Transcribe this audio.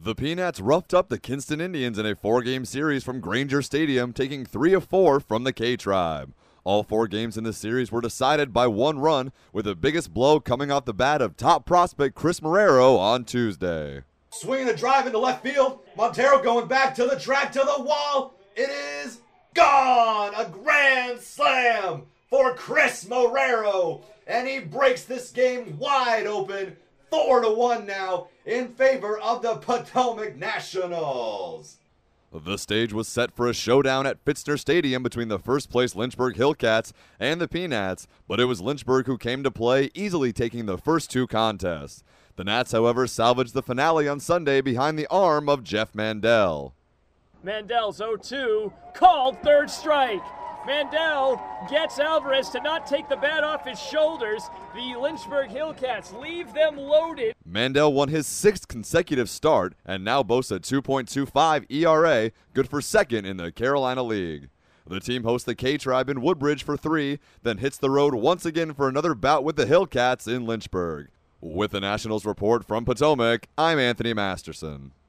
The Peanuts roughed up the Kinston Indians in a 4-game series from Granger Stadium, taking 3 of 4 from the K-Tribe. All 4 games in the series were decided by 1 run, with the biggest blow coming off the bat of top prospect Chris Marrero on Tuesday. Swinging a drive into left field. Montero going back to the track, to the wall. It is gone! A grand slam for Chris Marrero. And he breaks this game wide open. 4-1 now in favor of the Potomac Nationals. The stage was set for a showdown at Pfister Stadium between the first-place Lynchburg Hillcats and the Peanuts, but it was Lynchburg who came to play, easily taking the first 2 contests. The Nats, however, salvaged the finale on Sunday behind the arm of Jeff Mandel. Mandel's 0-2, called third strike. Mandel gets Alvarez to not take the bat off his shoulders. The Lynchburg Hillcats leave them loaded. Mandel won his 6th consecutive start and now boasts a 2.25 ERA, good for 2nd in the Carolina League. The team hosts the K-Tribe in Woodbridge for 3, then hits the road once again for another bout with the Hillcats in Lynchburg. With the Nationals report from Potomac, I'm Anthony Masterson.